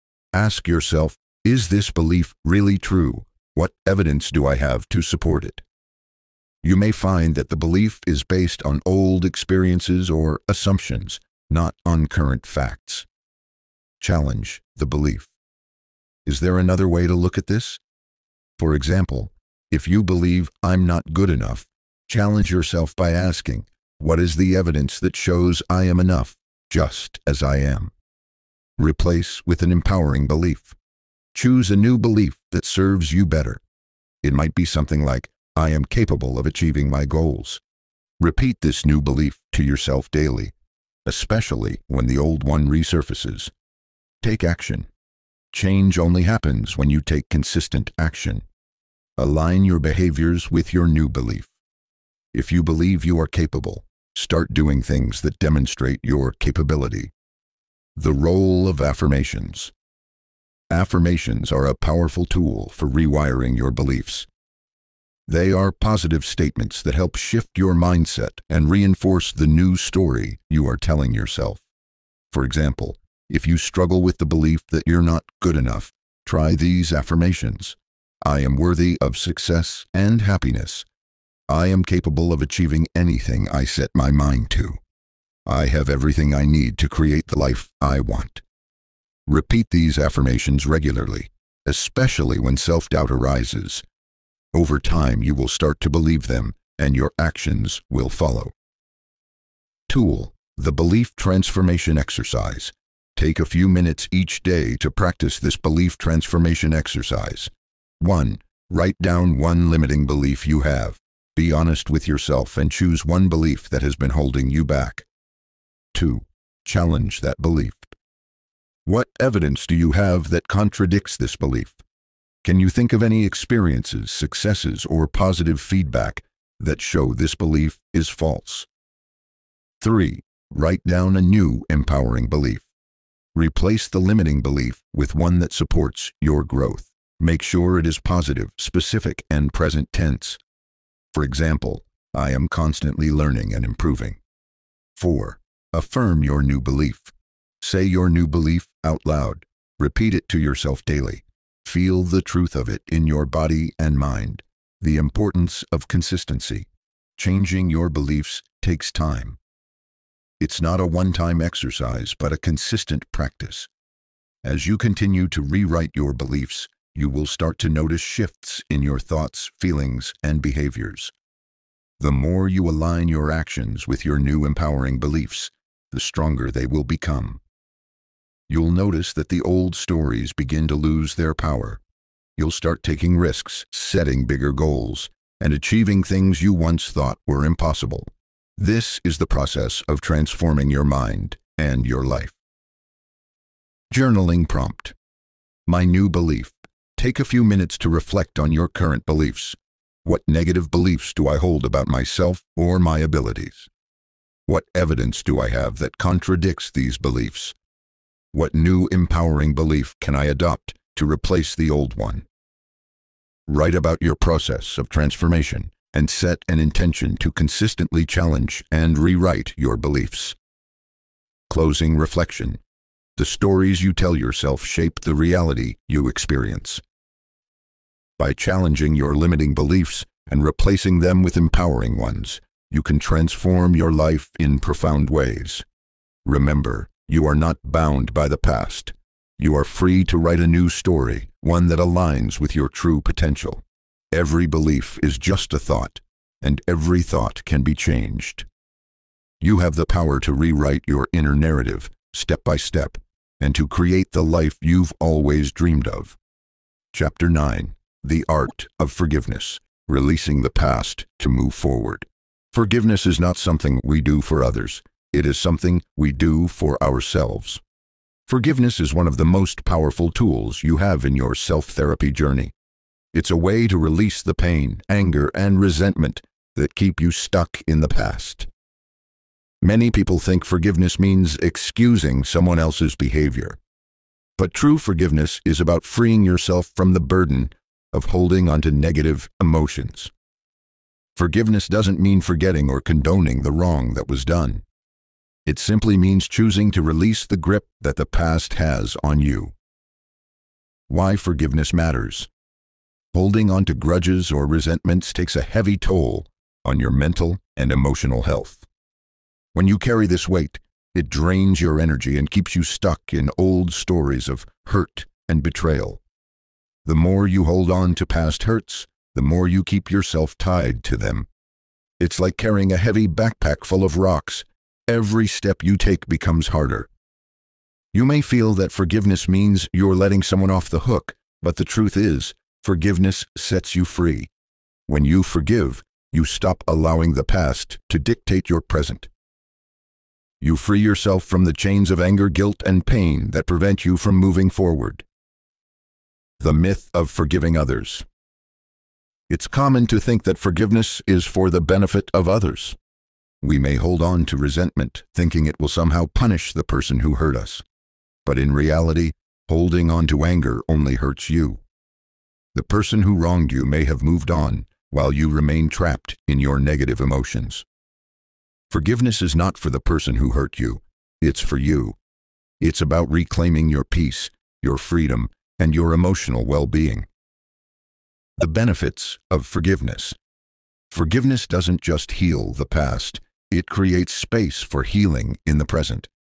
Ask yourself, is this belief really true? What evidence do I have to support it? You may find that the belief is based on old experiences or assumptions, not on current facts. Challenge the belief. Is there another way to look at this? For example, if you believe I'm not good enough, challenge yourself by asking, what is the evidence that shows I am enough, just as I am? Replace with an empowering belief. Choose a new belief that serves you better. It might be something like, I am capable of achieving my goals. Repeat this new belief to yourself daily, especially when the old one resurfaces. Take action. Change only happens when you take consistent action. Align your behaviors with your new belief. If you believe you are capable, start doing things that demonstrate your capability. The role of affirmations. Affirmations are a powerful tool for rewiring your beliefs. They are positive statements that help shift your mindset and reinforce the new story you are telling yourself. For example, if you struggle with the belief that you're not good enough, try these affirmations. I am worthy of success and happiness. I am capable of achieving anything I set my mind to. I have everything I need to create the life I want. Repeat these affirmations regularly, especially when self-doubt arises. Over time, you will start to believe them, and your actions will follow. Tool: the Belief Transformation Exercise. Take a few minutes each day to practice this belief transformation exercise. 1. Write down one limiting belief you have. Be honest with yourself and choose one belief that has been holding you back. 2. Challenge that belief. What evidence do you have that contradicts this belief? Can you think of any experiences, successes, or positive feedback that show this belief is false? 3. Write down a new empowering belief. Replace the limiting belief with one that supports your growth. Make sure it is positive, specific, and present tense. For example, I am constantly learning and improving. 4. Affirm your new belief. Say your new belief out loud. Repeat it to yourself daily. Feel the truth of it in your body and mind. The importance of consistency. Changing your beliefs takes time. It's not a one-time exercise, but a consistent practice. As you continue to rewrite your beliefs, you will start to notice shifts in your thoughts, feelings, and behaviors. The more you align your actions with your new empowering beliefs, the stronger they will become. You'll notice that the old stories begin to lose their power. You'll start taking risks, setting bigger goals, and achieving things you once thought were impossible. This is the process of transforming your mind and your life. Journaling prompt. My new belief. Take a few minutes to reflect on your current beliefs. What negative beliefs do I hold about myself or my abilities? What evidence do I have that contradicts these beliefs? What new empowering belief can I adopt to replace the old one? Write about your process of transformation and set an intention to consistently challenge and rewrite your beliefs. Closing reflection. The stories you tell yourself shape the reality you experience. By challenging your limiting beliefs and replacing them with empowering ones, you can transform your life in profound ways. Remember, you are not bound by the past. You are free to write a new story, one that aligns with your true potential. Every belief is just a thought, and every thought can be changed. You have the power to rewrite your inner narrative, step by step, and to create the life you've always dreamed of. Chapter 9. The Art of Forgiveness. Releasing the past to move forward. Forgiveness is not something we do for others. It is something we do for ourselves. Forgiveness is one of the most powerful tools you have in your self-therapy journey. It's a way to release the pain, anger, and resentment that keep you stuck in the past. Many people think forgiveness means excusing someone else's behavior. But true forgiveness is about freeing yourself from the burden of holding onto negative emotions. Forgiveness doesn't mean forgetting or condoning the wrong that was done. It simply means choosing to release the grip that the past has on you. Why forgiveness matters. Holding on to grudges or resentments takes a heavy toll on your mental and emotional health. When you carry this weight, it drains your energy and keeps you stuck in old stories of hurt and betrayal. The more you hold on to past hurts, the more you keep yourself tied to them. It's like carrying a heavy backpack full of rocks. Every step you take becomes harder. You may feel that forgiveness means you're letting someone off the hook, but the truth is, forgiveness sets you free. When you forgive, you stop allowing the past to dictate your present. You free yourself from the chains of anger, guilt, and pain that prevent you from moving forward. The myth of forgiving others. It's common to think that forgiveness is for the benefit of others. We may hold on to resentment, thinking it will somehow punish the person who hurt us. But in reality, holding on to anger only hurts you. The person who wronged you may have moved on, while you remain trapped in your negative emotions. Forgiveness is not for the person who hurt you. It's for you. It's about reclaiming your peace, your freedom, and your emotional well-being. The benefits of forgiveness. Forgiveness doesn't just heal the past, it creates space for healing in the present.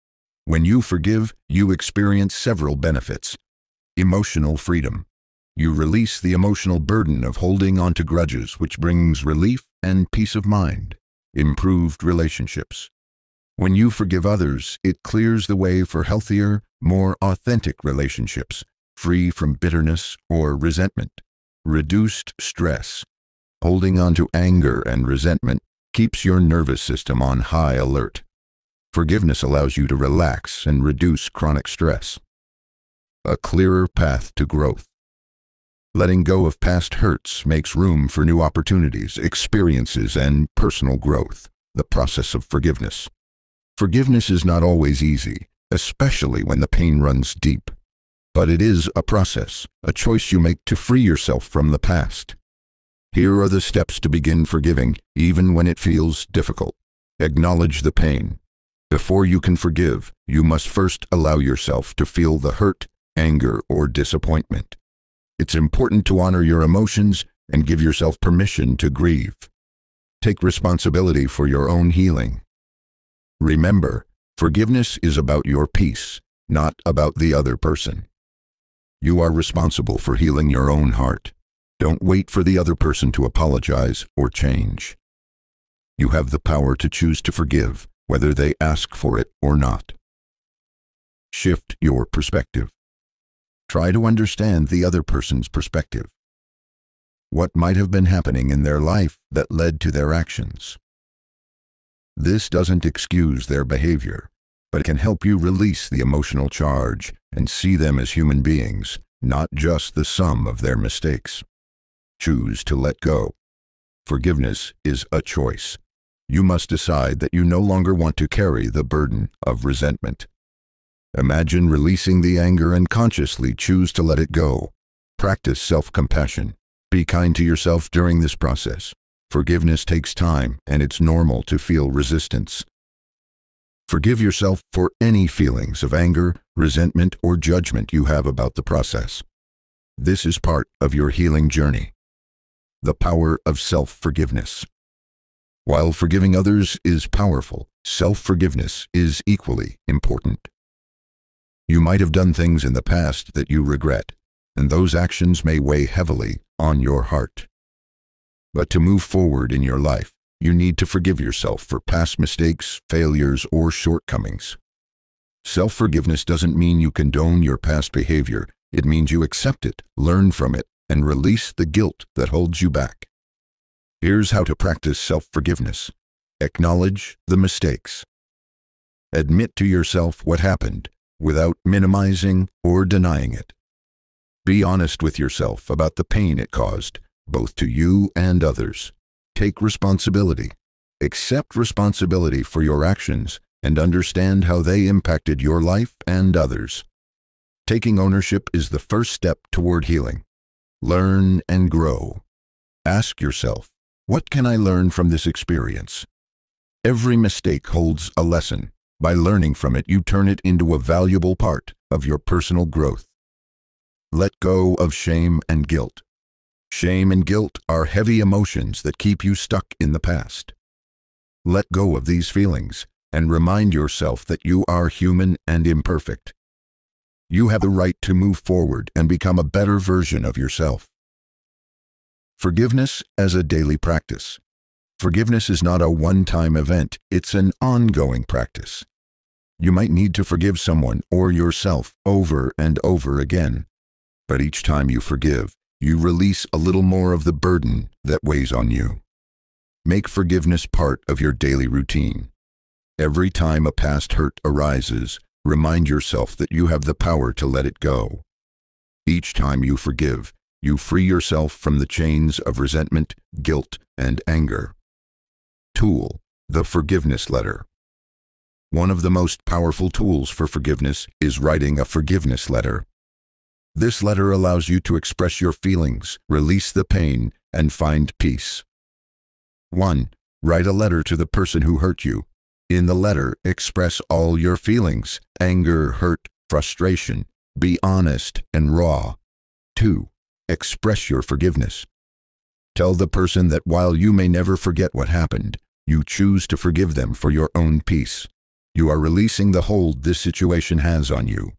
When you forgive, you experience several benefits. Emotional freedom. You release the emotional burden of holding on to grudges, which brings relief and peace of mind. Improved relationships. When you forgive others, it clears the way for healthier, more authentic relationships, free from bitterness or resentment. Reduced stress. Holding on to anger and resentment keeps your nervous system on high alert. Forgiveness allows you to relax and reduce chronic stress. A clearer path to growth. Letting go of past hurts makes room for new opportunities, experiences, and personal growth. The process of forgiveness. Forgiveness is not always easy, especially when the pain runs deep. But it is a process, a choice you make to free yourself from the past. Here are the steps to begin forgiving, even when it feels difficult. Acknowledge the pain. Before you can forgive, you must first allow yourself to feel the hurt, anger, or disappointment. It's important to honor your emotions and give yourself permission to grieve. Take responsibility for your own healing. Remember, forgiveness is about your peace, not about the other person. You are responsible for healing your own heart. Don't wait for the other person to apologize or change. You have the power to choose to forgive, whether they ask for it or not. Shift your perspective. Try to understand the other person's perspective. What might have been happening in their life that led to their actions? This doesn't excuse their behavior, but it can help you release the emotional charge and see them as human beings, not just the sum of their mistakes. Choose to let go. Forgiveness is a choice. You must decide that you no longer want to carry the burden of resentment. Imagine releasing the anger and consciously choose to let it go. Practice self-compassion. Be kind to yourself during this process. Forgiveness takes time, and it's normal to feel resistance. Forgive yourself for any feelings of anger, resentment, or judgment you have about the process. This is part of your healing journey. The power of self-forgiveness. While forgiving others is powerful, self-forgiveness is equally important. You might have done things in the past that you regret, and those actions may weigh heavily on your heart. But to move forward in your life, you need to forgive yourself for past mistakes, failures, or shortcomings. Self-forgiveness doesn't mean you condone your past behavior. It means you accept it, learn from it, and release the guilt that holds you back. Here's how to practice self-forgiveness. Acknowledge the mistakes. Admit to yourself what happened without minimizing or denying it. Be honest with yourself about the pain it caused, both to you and others. Take responsibility. Accept responsibility for your actions and understand how they impacted your life and others. Taking ownership is the first step toward healing. Learn and grow. Ask yourself, what can I learn from this experience? Every mistake holds a lesson. By learning from it, you turn it into a valuable part of your personal growth. Let go of shame and guilt. Shame and guilt are heavy emotions that keep you stuck in the past. Let go of these feelings and remind yourself that you are human and imperfect. You have the right to move forward and become a better version of yourself. Forgiveness as a daily practice. Forgiveness is not a one-time event, it's an ongoing practice. You might need to forgive someone or yourself over and over again. But each time you forgive, you release a little more of the burden that weighs on you. Make forgiveness part of your daily routine. Every time a past hurt arises, remind yourself that you have the power to let it go. Each time you forgive, you free yourself from the chains of resentment, guilt, and anger. Tool: the forgiveness letter. One of the most powerful tools for forgiveness is writing a forgiveness letter. This letter allows you to express your feelings, release the pain, and find peace. 1. Write a letter to the person who hurt you. In the letter, express all your feelings: anger, hurt, frustration. Be honest and raw. 2. Express your forgiveness. Tell the person that while you may never forget what happened, you choose to forgive them for your own peace. You are releasing the hold this situation has on you.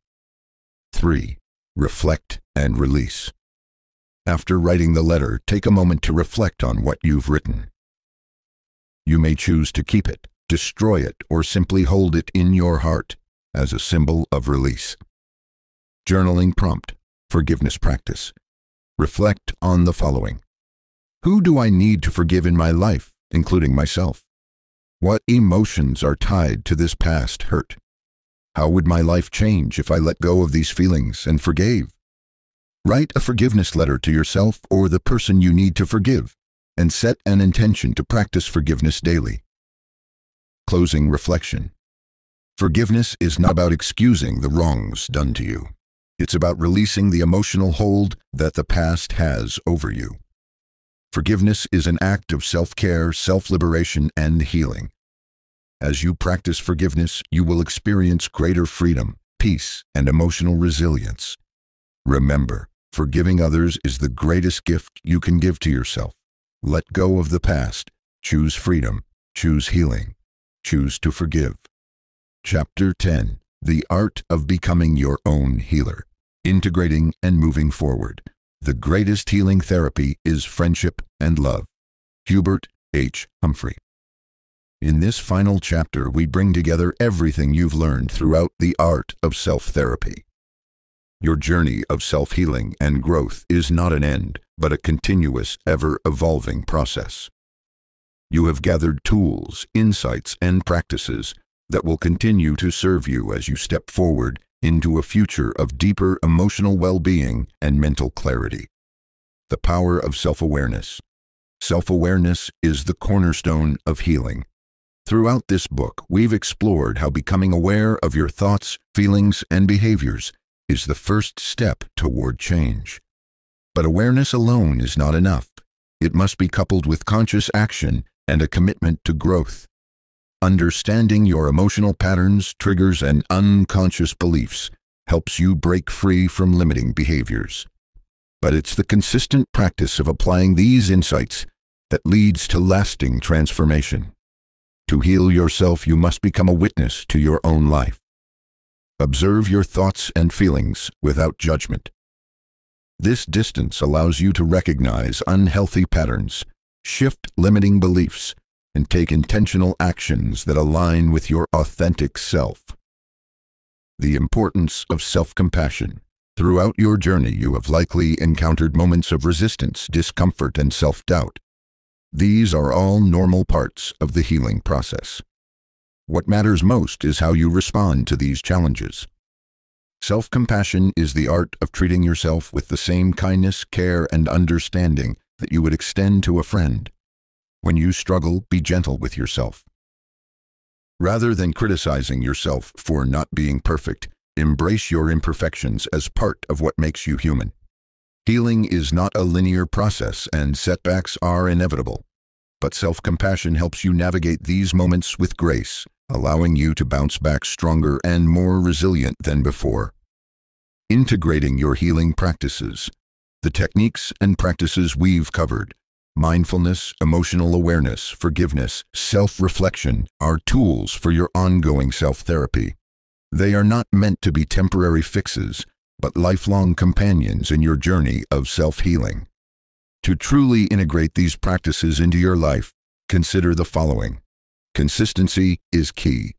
3. Reflect and release. After writing the letter, take a moment to reflect on what you've written. You may choose to keep it, destroy it, or simply hold it in your heart as a symbol of release. Journaling prompt, forgiveness practice. Reflect on the following. Who do I need to forgive in my life, including myself? What emotions are tied to this past hurt? How would my life change if I let go of these feelings and forgave? Write a forgiveness letter to yourself or the person you need to forgive, and set an intention to practice forgiveness daily. Closing reflection. Forgiveness is not about excusing the wrongs done to you. It's about releasing the emotional hold that the past has over you. Forgiveness is an act of self-care, self-liberation, and healing. As you practice forgiveness, you will experience greater freedom, peace, and emotional resilience. Remember, forgiving others is the greatest gift you can give to yourself. Let go of the past. Choose freedom. Choose healing. Choose to forgive. Chapter 10. The Art of Becoming Your Own Healer. Integrating and moving forward. The greatest healing therapy is friendship and love. Hubert H. Humphrey. In this final chapter, we bring together everything you've learned throughout the art of self-therapy. Your journey of self-healing and growth is not an end, but a continuous, ever-evolving process. You have gathered tools, insights, and practices that will continue to serve you as you step forward into a future of deeper emotional well-being and mental clarity. The power of self-awareness. Self-awareness is the cornerstone of healing. Throughout this book, we've explored how becoming aware of your thoughts, feelings, and behaviors is the first step toward change. But awareness alone is not enough. It must be coupled with conscious action and a commitment to growth. Understanding your emotional patterns, triggers, and unconscious beliefs helps you break free from limiting behaviors. But it's the consistent practice of applying these insights that leads to lasting transformation. To heal yourself, you must become a witness to your own life. Observe your thoughts and feelings without judgment. This distance allows you to recognize unhealthy patterns, shift limiting beliefs, and take intentional actions that align with your authentic self. The importance of self-compassion. Throughout your journey, you have likely encountered moments of resistance, discomfort, and self-doubt. These are all normal parts of the healing process. What matters most is how you respond to these challenges. Self-compassion is the art of treating yourself with the same kindness, care, and understanding that you would extend to a friend. When you struggle, be gentle with yourself. Rather than criticizing yourself for not being perfect, embrace your imperfections as part of what makes you human. Healing is not a linear process, and setbacks are inevitable. But self-compassion helps you navigate these moments with grace, allowing you to bounce back stronger and more resilient than before. Integrating your healing practices. The techniques and practices we've covered, mindfulness, emotional awareness, forgiveness, self-reflection, are tools for your ongoing self-therapy. They are not meant to be temporary fixes, but lifelong companions in your journey of self-healing. To truly integrate these practices into your life, consider the following. Consistency is key.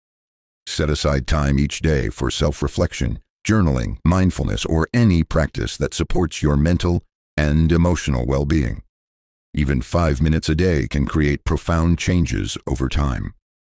Set aside time each day for self-reflection, journaling, mindfulness, or any practice that supports your mental and emotional well-being. Even 5 minutes a day can create profound changes over time.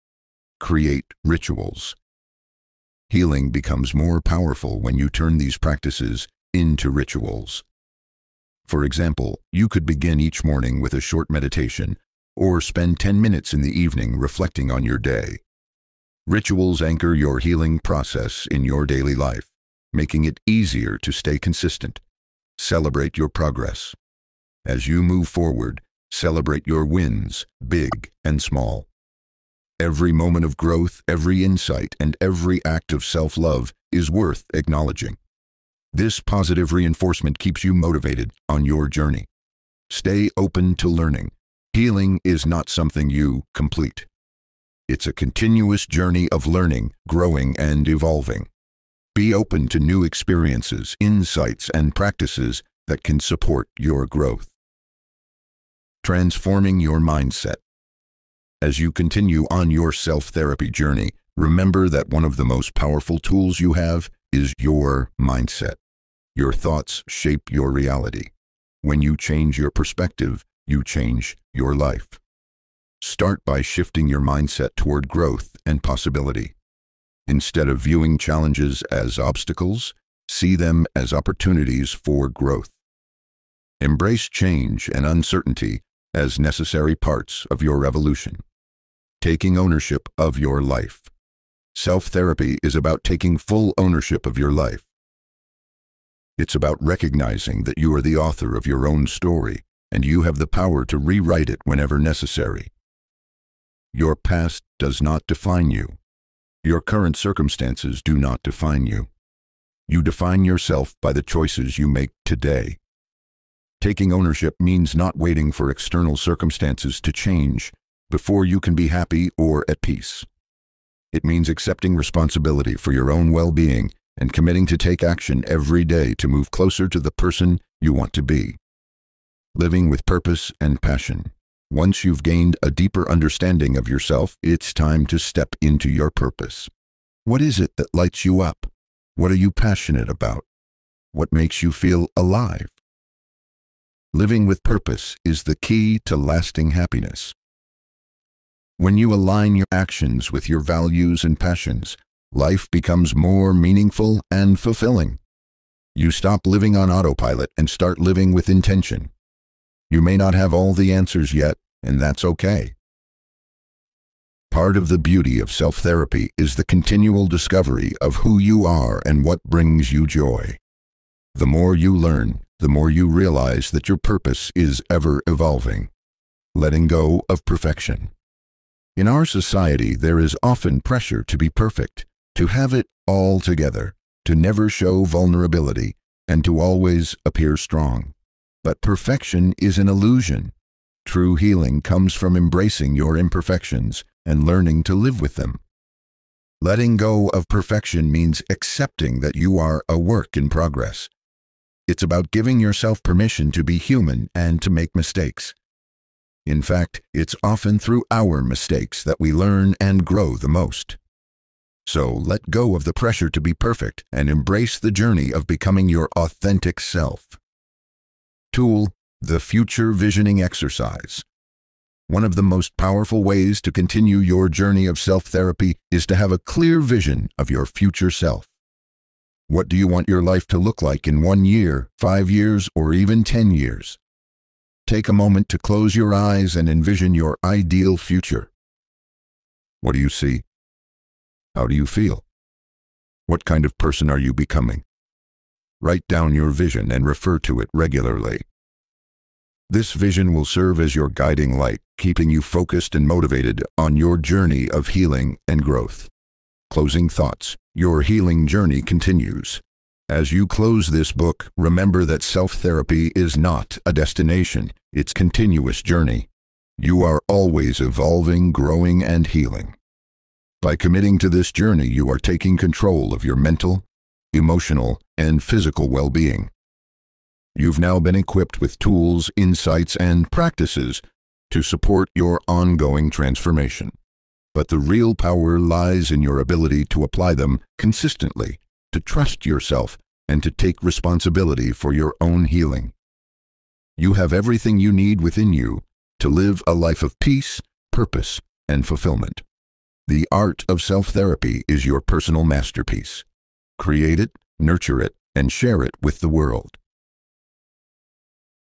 Create rituals. Healing becomes more powerful when you turn these practices into rituals. For example, you could begin each morning with a short meditation, or spend 10 minutes in the evening reflecting on your day. Rituals anchor your healing process in your daily life, making it easier to stay consistent. Celebrate your progress. As you move forward, celebrate your wins, big and small. Every moment of growth, every insight, and every act of self-love is worth acknowledging. This positive reinforcement keeps you motivated on your journey. Stay open to learning. Healing is not something you complete. It's a continuous journey of learning, growing, and evolving. Be open to new experiences, insights, and practices that can support your growth. Transforming your mindset. As you continue on your self-therapy journey, remember that one of the most powerful tools you have is your mindset. Your thoughts shape your reality. When you change your perspective, you change your life. Start by shifting your mindset toward growth and possibility. Instead of viewing challenges as obstacles, see them as opportunities for growth. Embrace change and uncertainty as necessary parts of your evolution. Taking ownership of your life. Self-therapy is about taking full ownership of your life. It's about recognizing that you are the author of your own story, and you have the power to rewrite it whenever necessary. Your past does not define you. Your current circumstances do not define you. You define yourself by the choices you make today. Taking ownership means not waiting for external circumstances to change before you can be happy or at peace. It means accepting responsibility for your own well-being and committing to take action every day to move closer to the person you want to be. Living with purpose and passion. Once you've gained a deeper understanding of yourself, it's time to step into your purpose. What is it that lights you up? What are you passionate about? What makes you feel alive? Living with purpose is the key to lasting happiness. When you align your actions with your values and passions, life becomes more meaningful and fulfilling. You stop living on autopilot and start living with intention. You may not have all the answers yet, and that's okay. Part of the beauty of self-therapy is the continual discovery of who you are and what brings you joy. The more you learn, the more you realize that your purpose is ever evolving. Letting go of perfection. In our society, there is often pressure to be perfect, to have it all together, to never show vulnerability, and to always appear strong. But perfection is an illusion. True healing comes from embracing your imperfections and learning to live with them. Letting go of perfection means accepting that you are a work in progress. It's about giving yourself permission to be human and to make mistakes. In fact, it's often through our mistakes that we learn and grow the most. So let go of the pressure to be perfect and embrace the journey of becoming your authentic self. Tool: the Future Visioning Exercise. One of the most powerful ways to continue your journey of self-therapy is to have a clear vision of your future self. What do you want your life to look like in 1 year, 5 years, or even 10 years? Take a moment to close your eyes and envision your ideal future. What do you see? How do you feel? What kind of person are you becoming? Write down your vision and refer to it regularly. This vision will serve as your guiding light, keeping you focused and motivated on your journey of healing and growth. Closing thoughts. Your healing journey continues. As you close this book, remember that self-therapy is not a destination, it's a continuous journey. You are always evolving, growing, and healing. By committing to this journey, you are taking control of your mental, emotional, and physical well-being. You've now been equipped with tools, insights, and practices to support your ongoing transformation. But the real power lies in your ability to apply them consistently, to trust yourself, and to take responsibility for your own healing. You have everything you need within you to live a life of peace, purpose, and fulfillment. The art of self-therapy is your personal masterpiece. Create it, nurture it, and share it with the world.